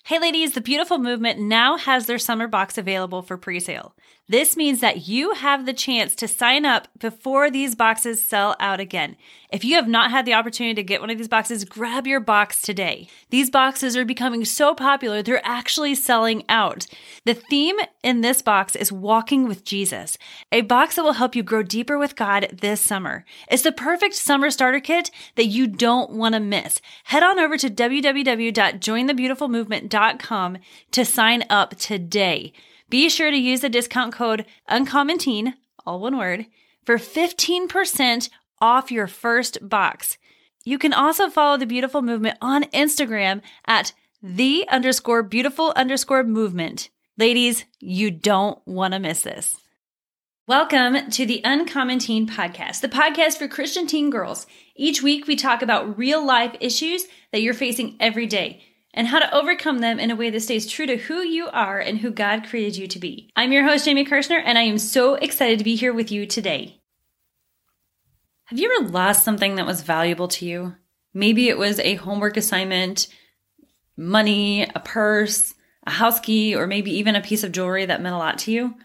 Hey ladies, the Beautiful Movement now has their summer box available for pre-sale. This means that you have the chance to sign up before these boxes sell out again. If you have not had the opportunity to get one of these boxes, grab your box today. These boxes are becoming so popular, they're actually selling out. The theme in this box is Walking with Jesus, a box that will help you grow deeper with God this summer. It's the perfect summer starter kit that you don't want to miss. Head on over to www.jointhebeautifulmovement.com to sign up today. Be sure to use the discount code UncommonTeen, all one word, for 15% off your first box. You can also follow the Beautiful Movement on Instagram at _beautiful_movement. Ladies, you don't want to miss this. Welcome to the Uncommon Teen Podcast, the podcast for Christian teen girls. Each week we talk about real life issues that you're facing every day and how to overcome them in a way that stays true to who you are and who God created you to be. I'm your host, Jamie Kirshner, and I am so excited to be here with you today. Have you ever lost something that was valuable to you? Maybe it was a homework assignment, money, a purse, a house key, or maybe even a piece of jewelry that meant a lot to you.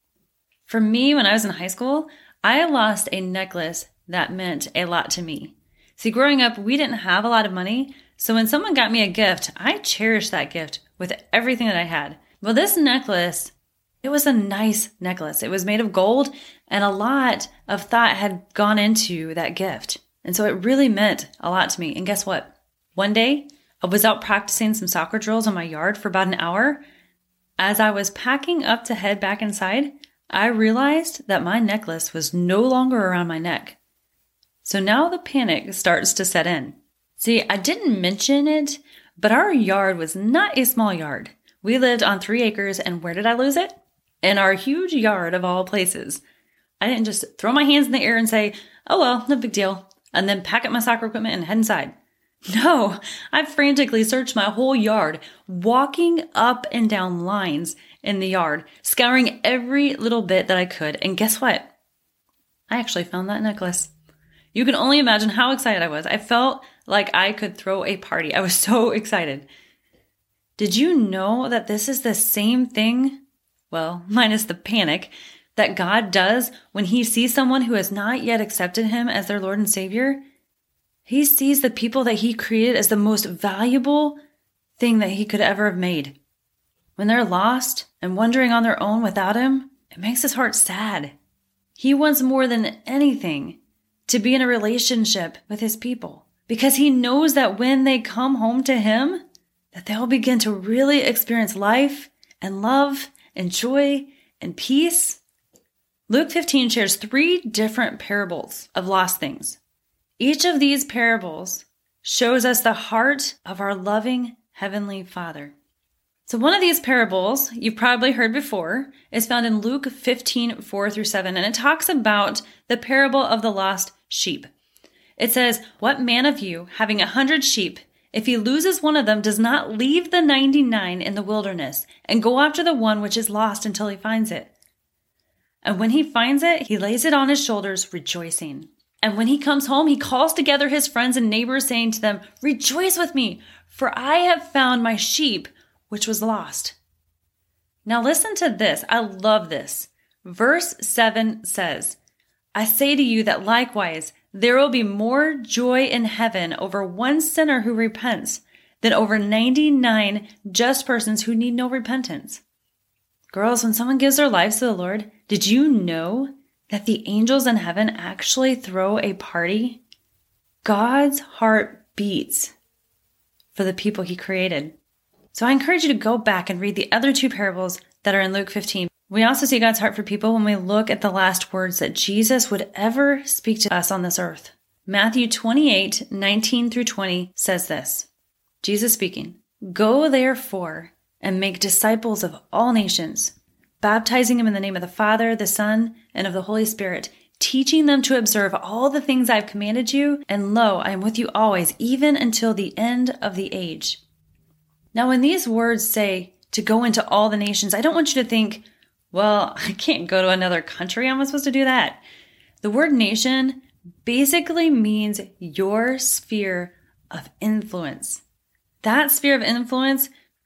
For me, when I was in high school, I lost a necklace that meant a lot to me. See, growing up, we didn't have a lot of money, so when someone got me a gift, I cherished that gift with everything that I had. Well, this necklace, it was a nice necklace. It was made of gold, and a lot of thought had gone into that gift. And so it really meant a lot to me. And guess what? One day, I was out practicing some soccer drills in my yard for about an hour. As I was packing up to head back inside, I realized that my necklace was no longer around my neck. So now the panic starts to set in. See, I didn't mention it, but our yard was not a small yard. We lived on 3 acres, and where did I lose it? In our huge yard of all places. I didn't just throw my hands in the air and say, oh well, no big deal, and then pack up my soccer equipment and head inside. No, I frantically searched my whole yard, walking up and down lines in the yard, scouring every little bit that I could, and guess what? I actually found that necklace. You can only imagine how excited I was. I felt like I could throw a party. I was so excited. Did you know that this is the same thing, well, minus the panic, that God does when he sees someone who has not yet accepted him as their Lord and Savior? He sees the people that he created as the most valuable thing that he could ever have made. When they're lost and wandering on their own without him, it makes his heart sad. He wants more than anything to be in a relationship with his people because he knows that when they come home to him, that they'll begin to really experience life and love and joy and peace. Luke 15 shares 3 different parables of lost things. Each of these parables shows us the heart of our loving Heavenly Father. So one of these parables you've probably heard before is found in Luke 15, 4-7, and it talks about the parable of the lost sheep. It says, what man of you, having 100 sheep, if he loses one of them, does not leave the 99 in the wilderness and go after the one which is lost until he finds it? And when he finds it, he lays it on his shoulders, rejoicing. And when he comes home, he calls together his friends and neighbors, saying to them, rejoice with me, for I have found my sheep, which was lost. Now listen to this. I love this. Verse 7 says, I say to you that likewise there will be more joy in heaven over one sinner who repents than over 99 just persons who need no repentance. Girls, when someone gives their lives to the Lord, did you know that the angels in heaven actually throw a party? God's heart beats for the people he created. So I encourage you to go back and read the other 2 parables that are in Luke 15. We also see God's heart for people when we look at the last words that Jesus would ever speak to us on this earth. Matthew 28, 19-20 says this. Jesus speaking, go therefore and make disciples of all nations, baptizing them in the name of the Father, the Son, and of the Holy Spirit, teaching them to observe all the things I've commanded you, and lo, I am with you always, even until the end of the age. Now, when these words say to go into all the nations, I don't want you to think, well, I can't go to another country. How am I supposed to do that? The word nation basically means your sphere of influence. That sphere of influence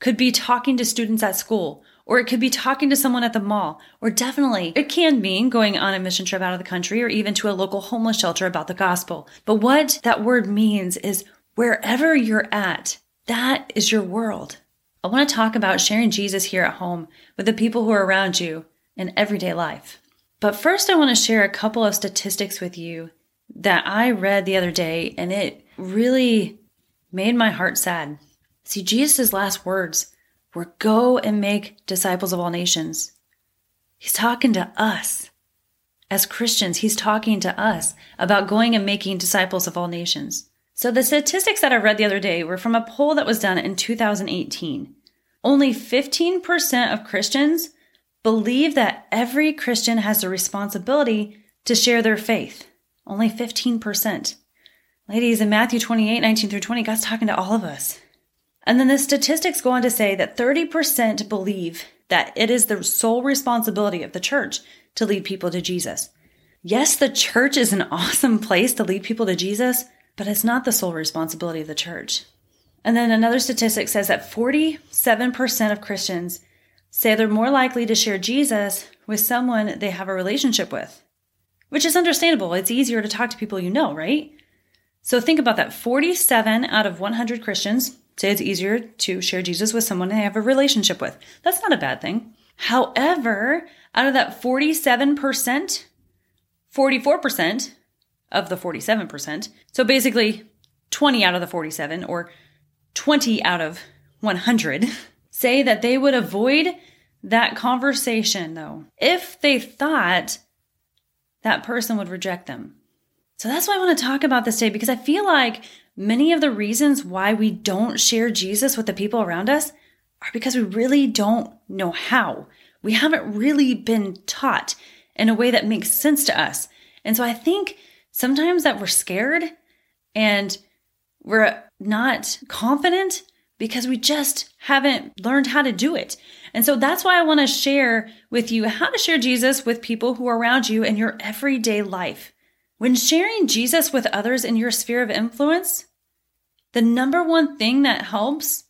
could be talking to students at school, or it could be talking to someone at the mall, or definitely it can mean going on a mission trip out of the country or even to a local homeless shelter about the gospel. But what that word means is wherever you're at, that is your world. I want to talk about sharing Jesus here at home with the people who are around you in everyday life. But first, I want to share a couple of statistics with you that I read the other day, and it really made my heart sad. See, Jesus' last words were, "Go and make disciples of all nations." He's talking to us. As Christians, he's talking to us about going and making disciples of all nations. So the statistics that I read the other day were from a poll that was done in 2018. Only 15% of Christians believe that every Christian has the responsibility to share their faith. Only 15%. Ladies, in Matthew 28:19-20, God's talking to all of us. And then the statistics go on to say that 30% believe that it is the sole responsibility of the church to lead people to Jesus. Yes, the church is an awesome place to lead people to Jesus, but it's not the sole responsibility of the church. And then another statistic says that 47% of Christians say they're more likely to share Jesus with someone they have a relationship with, which is understandable. It's easier to talk to people you know, right? So think about that. 47 out of 100 Christians say it's easier to share Jesus with someone they have a relationship with. That's not a bad thing. However, out of that 47%, 44% of the 47%, so basically 20 out of the 47 or 20 out of 100 say that they would avoid that conversation, though, if they thought that person would reject them. So that's why I want to talk about this today, because I feel like many of the reasons why we don't share Jesus with the people around us are because we really don't know how. We haven't really been taught in a way that makes sense to us. And so I think sometimes that we're scared and we're not confident because we just haven't learned how to do it. And so that's why I want to share with you how to share Jesus with people who are around you in your everyday life. When sharing Jesus with others in your sphere of influence, the number one thing that helps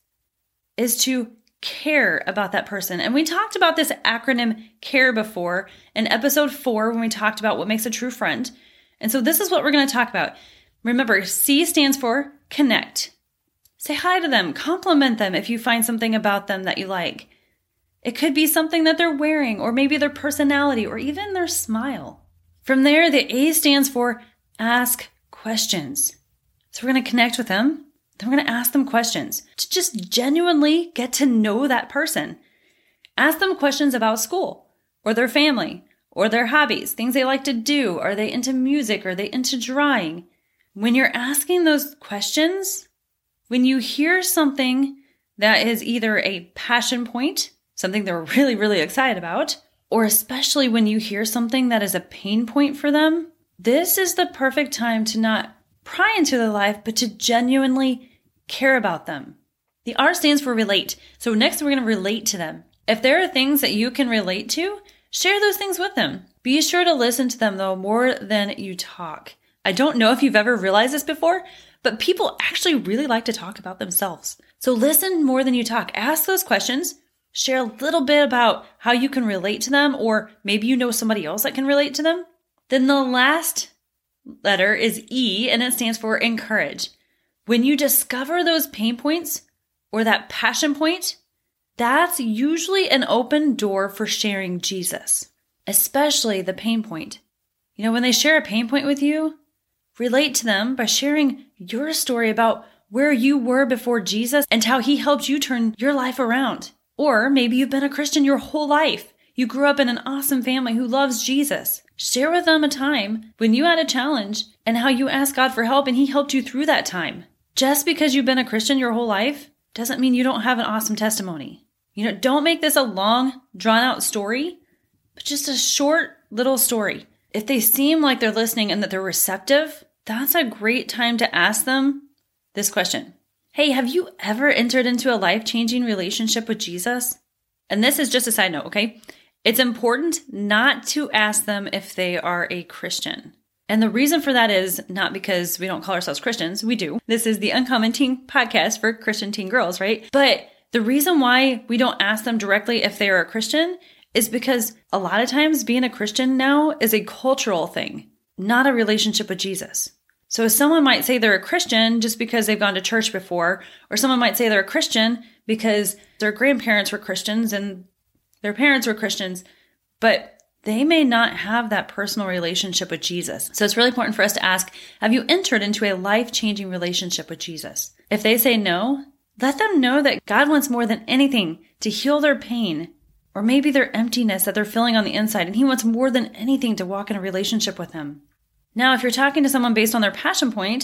is to care about that person. And we talked about this acronym CARE before in episode 4 when we talked about what makes a true friend. And so this is what we're going to talk about. Remember, C stands for connect. Say hi to them, compliment them if you find something about them that you like. It could be something that they're wearing, or maybe their personality, or even their smile. From there, the A stands for ask questions. So we're going to connect with them. Then we're going to ask them questions to just genuinely get to know that person. Ask them questions about school or their family or their hobbies, things they like to do. Are they into music? Are they into drawing? When you're asking those questions, when you hear something that is either a passion point, something they're really, really excited about, or especially when you hear something that is a pain point for them, this is the perfect time to not pry into their life, but to genuinely care about them. The R stands for relate. So next we're going to relate to them. If there are things that you can relate to, share those things with them. Be sure to listen to them though more than you talk. I don't know if you've ever realized this before, but people actually really like to talk about themselves. So listen more than you talk. Ask those questions. Share a little bit about how you can relate to them, or maybe you know somebody else that can relate to them. Then the last letter is E, and it stands for encourage. When you discover those pain points or that passion point, that's usually an open door for sharing Jesus, especially the pain point. You know, when they share a pain point with you, relate to them by sharing your story about where you were before Jesus and how he helped you turn your life around. Or maybe you've been a Christian your whole life. You grew up in an awesome family who loves Jesus. Share with them a time when you had a challenge and how you asked God for help and he helped you through that time. Just because you've been a Christian your whole life doesn't mean you don't have an awesome testimony. You know, don't make this a long, drawn-out story, but just a short little story. If they seem like they're listening and that they're receptive, that's a great time to ask them this question. Hey, have you ever entered into a life-changing relationship with Jesus? And this is just a side note, okay? It's important not to ask them if they are a Christian. And the reason for that is not because we don't call ourselves Christians. We do. This is the Uncommon Teen podcast for Christian teen girls, right? But The reason why we don't ask them directly if they are a Christian is because a lot of times being a Christian now is a cultural thing, not a relationship with Jesus. So someone might say they're a Christian just because they've gone to church before, or someone might say they're a Christian because their grandparents were Christians and their parents were Christians, but they may not have that personal relationship with Jesus. So it's really important for us to ask, have you entered into a life-changing relationship with Jesus? If they say no, let them know that God wants more than anything to heal their pain, or maybe their emptiness that they're feeling on the inside, and He wants more than anything to walk in a relationship with Him. Now, if you're talking to someone based on their passion point,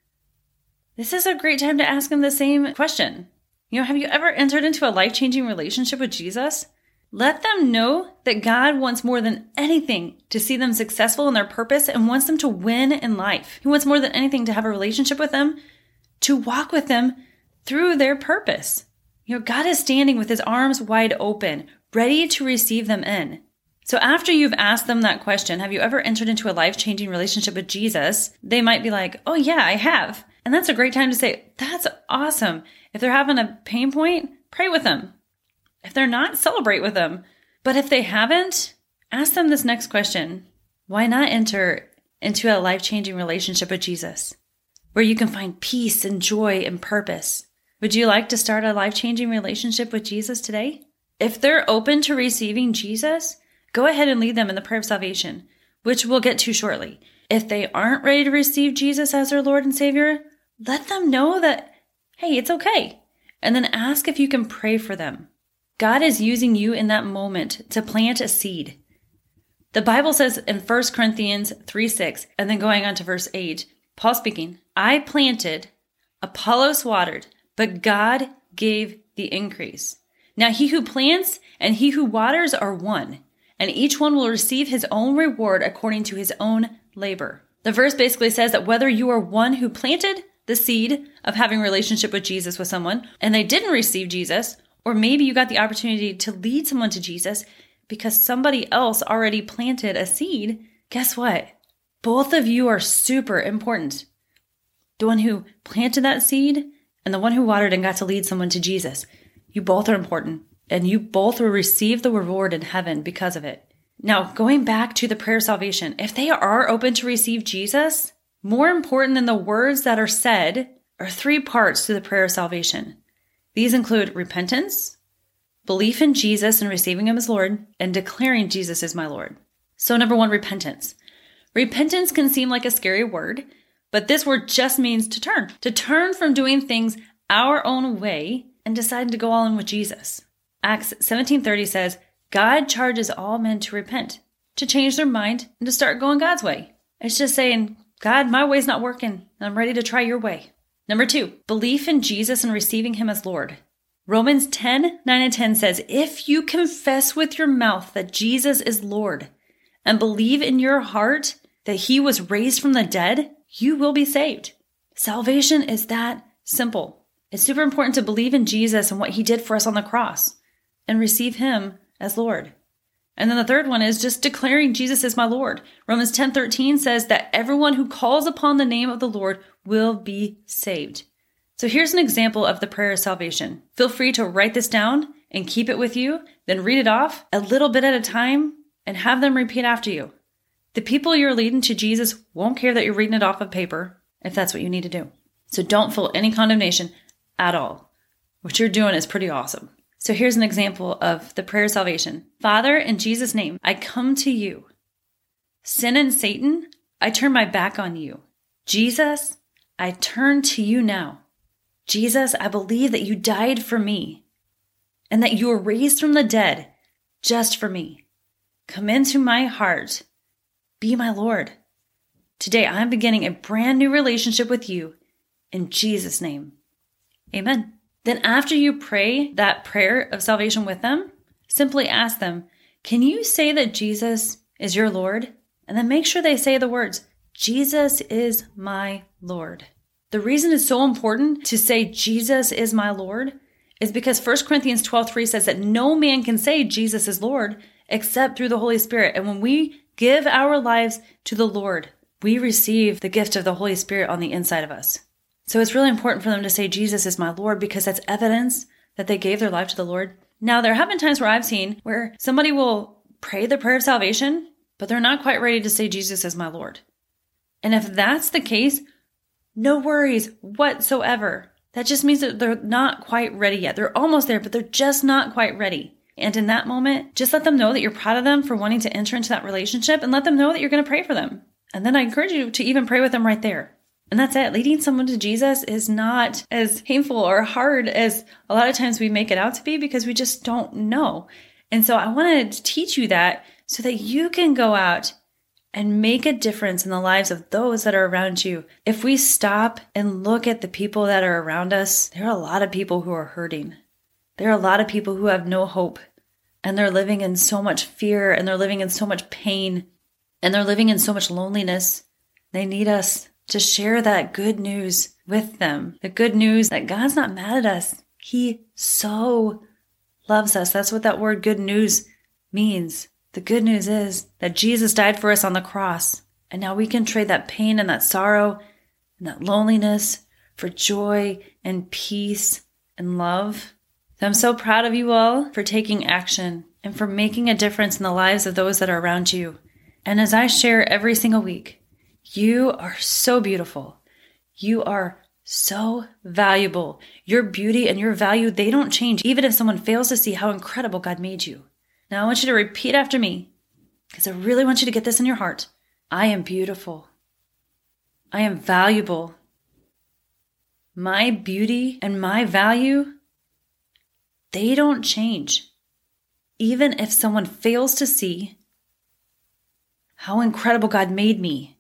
this is a great time to ask them the same question. Have you ever entered into a life-changing relationship with Jesus? Let them know that God wants more than anything to see them successful in their purpose and wants them to win in life. He wants more than anything to have a relationship with them, to walk with them through their purpose. God is standing with His arms wide open, ready to receive them in. So after you've asked them that question, have you ever entered into a life-changing relationship with Jesus? They might be like, oh yeah, I have. And that's a great time to say, that's awesome. If they're having a pain point, pray with them. If they're not, celebrate with them. But if they haven't, ask them this next question. Why not enter into a life-changing relationship with Jesus, where you can find peace and joy and purpose? Would you like to start a life-changing relationship with Jesus today? If they're open to receiving Jesus, go ahead and lead them in the prayer of salvation, which we'll get to shortly. If they aren't ready to receive Jesus as their Lord and Savior, let them know that, hey, it's okay. And then ask if you can pray for them. God is using you in that moment to plant a seed. The Bible says in 1 Corinthians 3:6, and then going on to verse 8, Paul speaking, I planted, Apollos watered, but God gave the increase. Now he who plants and he who waters are one, and each one will receive his own reward according to his own labor. The verse basically says that whether you are one who planted the seed of having a relationship with Jesus with someone, and they didn't receive Jesus, or maybe you got the opportunity to lead someone to Jesus because somebody else already planted a seed, guess what? Both of you are super important. The one who planted that seed and the one who watered and got to lead someone to Jesus. You both are important, and you both will receive the reward in heaven because of it. Now, going back to the prayer of salvation, if they are open to receive Jesus, more important than the words that are said are 3 parts to the prayer of salvation. These include repentance, belief in Jesus and receiving Him as Lord, and declaring Jesus is my Lord. So number 1, repentance. Repentance can seem like a scary word, but this word just means to turn from doing things our own way and deciding to go all in with Jesus. Acts 17:30 says, God charges all men to repent, to change their mind, and to start going God's way. It's just saying, God, my way's not working, and I'm ready to try your way. Number 2, belief in Jesus and receiving Him as Lord. Romans 10:9-10 says, if you confess with your mouth that Jesus is Lord and believe in your heart that He was raised from the dead, you will be saved. Salvation is that simple. It's super important to believe in Jesus and what He did for us on the cross and receive Him as Lord. And then the third one is just declaring Jesus is my Lord. Romans 10:13 says that everyone who calls upon the name of the Lord will be saved. So here's an example of the prayer of salvation. Feel free to write this down and keep it with you, then read it off a little bit at a time and have them repeat after you. The people you're leading to Jesus won't care that you're reading it off of paper if that's what you need to do. So don't feel any condemnation at all. What you're doing is pretty awesome. So here's an example of the prayer of salvation. Father, in Jesus' name, I come to you. Sin and Satan, I turn my back on you. Jesus, I turn to you now. Jesus, I believe that you died for me and that you were raised from the dead just for me. Come into my heart. Be my Lord. Today, I'm beginning a brand new relationship with you in Jesus' name. Amen. Then after you pray that prayer of salvation with them, simply ask them, can you say that Jesus is your Lord? And then make sure they say the words, Jesus is my Lord. The reason it's so important to say Jesus is my Lord is because 1 Corinthians 12:3 says that no man can say Jesus is Lord except through the Holy Spirit. And when we give our lives to the Lord, we receive the gift of the Holy Spirit on the inside of us. So it's really important for them to say Jesus is my Lord because that's evidence that they gave their life to the Lord. Now, there have been times where I've seen where somebody will pray the prayer of salvation, but they're not quite ready to say Jesus as my Lord. And if that's the case, no worries whatsoever. That just means that they're not quite ready yet. They're almost there, but they're just not quite ready. And in that moment, just let them know that you're proud of them for wanting to enter into that relationship, and let them know that you're going to pray for them. And then I encourage you to even pray with them right there. And that's it. Leading someone to Jesus is not as painful or hard as a lot of times we make it out to be, because we just don't know. And so I wanted to teach you that so that you can go out and make a difference in the lives of those that are around you. If we stop and look at the people that are around us, there are a lot of people who are hurting. There are a lot of people who have no hope, and they're living in so much fear, and they're living in so much pain, and they're living in so much loneliness. They need us to share that good news with them. The good news that God's not mad at us. He so loves us. That's what that word good news means. The good news is that Jesus died for us on the cross, and now we can trade that pain and that sorrow and that loneliness for joy and peace and love. So I'm so proud of you all for taking action and for making a difference in the lives of those that are around you. And as I share every single week, you are so beautiful. You are so valuable. Your beauty and your value, they don't change even if someone fails to see how incredible God made you. Now I want you to repeat after me, because I really want you to get this in your heart. I am beautiful. I am valuable. My beauty and my value, they don't change, even if someone fails to see how incredible God made me.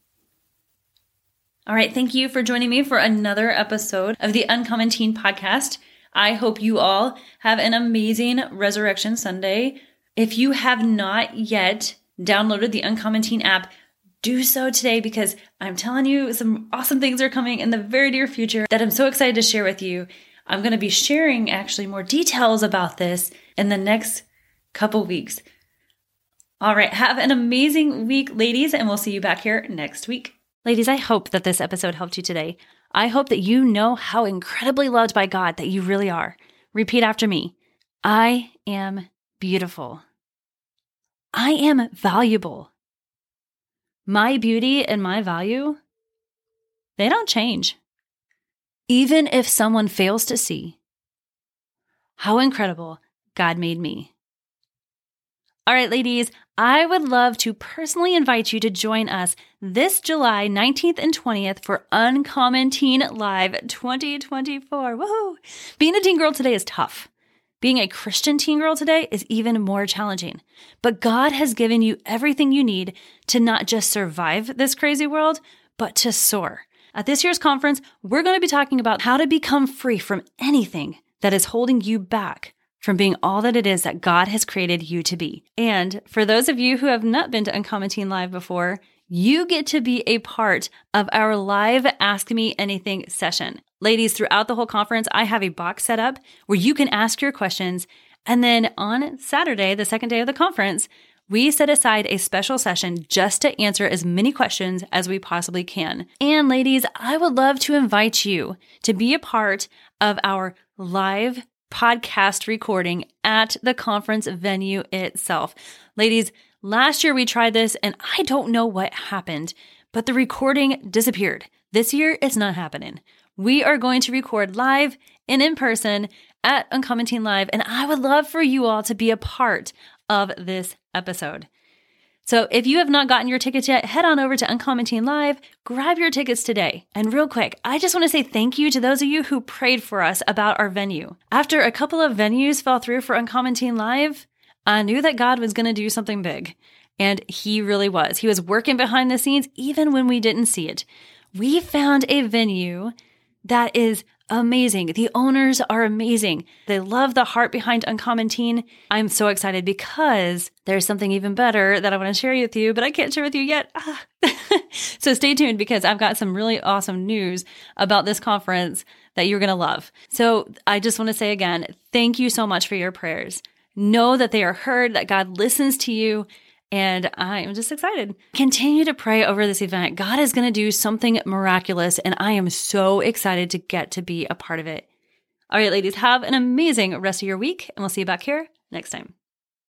All right, thank you for joining me for another episode of the Uncommon Teen Podcast. I hope you all have an amazing Resurrection Sunday. If you have not yet downloaded the Uncommon Teen app, do so today, because I'm telling you some awesome things are coming in the very near future that I'm so excited to share with you. I'm going to be sharing actually more details about this in the next couple weeks. All right, have an amazing week, ladies, and we'll see you back here next week. Ladies, I hope that this episode helped you today. I hope that you know how incredibly loved by God that you really are. Repeat after me. I am beautiful. I am valuable. My beauty and my value, they don't change. Even if someone fails to see how incredible God made me. All right, ladies, I would love to personally invite you to join us this July 19th and 20th for Uncommon Teen Live 2024. Woohoo! Being a teen girl today is tough. Being a Christian teen girl today is even more challenging. But God has given you everything you need to not just survive this crazy world, but to soar. At this year's conference, we're going to be talking about how to become free from anything that is holding you back from being all that it is that God has created you to be. And for those of you who have not been to Uncommon Teen Live before, you get to be a part of our live Ask Me Anything session. Ladies, throughout the whole conference, I have a box set up where you can ask your questions. And then on Saturday, the second day of the conference, we set aside a special session just to answer as many questions as we possibly can. And ladies, I would love to invite you to be a part of our live podcast recording at the conference venue itself. Ladies, last year we tried this and I don't know what happened, but the recording disappeared. This year it's not happening. We are going to record live and in person at Uncommon Teen Live, and I would love for you all to be a part of this episode. So if you have not gotten your tickets yet, head on over to Uncommon Teen Live, grab your tickets today. And real quick, I just want to say thank you to those of you who prayed for us about our venue. After a couple of venues fell through for Uncommon Teen Live, I knew that God was going to do something big. And He really was. He was working behind the scenes even when we didn't see it. We found a venue that is amazing. The owners are amazing. They love the heart behind Uncommon Teen. I'm so excited because there's something even better that I want to share with you, but I can't share with you yet. So stay tuned, because I've got some really awesome news about this conference that you're going to love. So I just want to say again, thank you so much for your prayers. Know that they are heard, that God listens to you. And I am just excited. Continue to pray over this event. God is going to do something miraculous, and I am so excited to get to be a part of it. All right, ladies, have an amazing rest of your week, and we'll see you back here next time.